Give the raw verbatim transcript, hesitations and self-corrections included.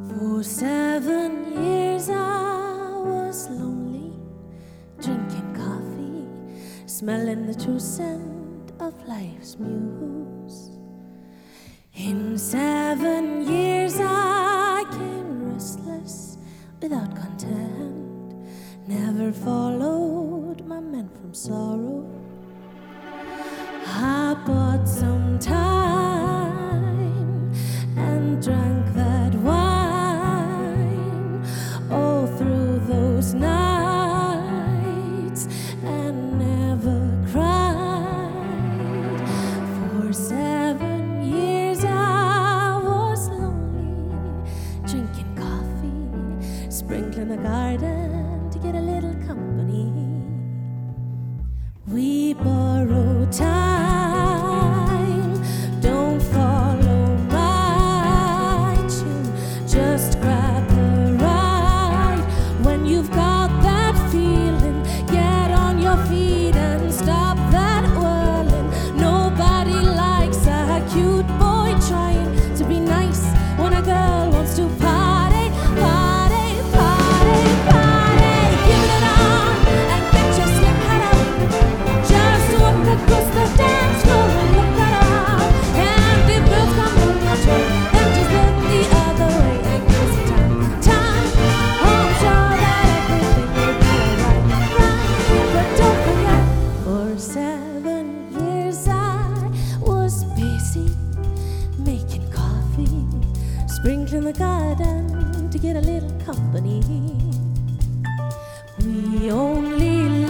For seven years I was lonely, drinking coffee, smelling the true scent of life's muse. In seven years I came restless, without content, never followed my men from sorrow. I bought some time and drank that wine all through those nights and never cried. For seven years I was lonely, drinking coffee, sprinkling the garden to get a little company. We borrow time, don't follow my tune, just grab the ride. When you've got that feeling, get on your feet and stop that whirling. Nobody likes a cute boy trying to be nice when a girl wants to party, party, party, party. Give it on and get your slick hat out. Just walk across the dance floor and look around. And if girls come on your trail, then just look the other way and kiss time, time. I'm sure that everything will be alright, right? But don't forget, for seven years I was busy making coffee, sprinkling the garden to get a little company. We only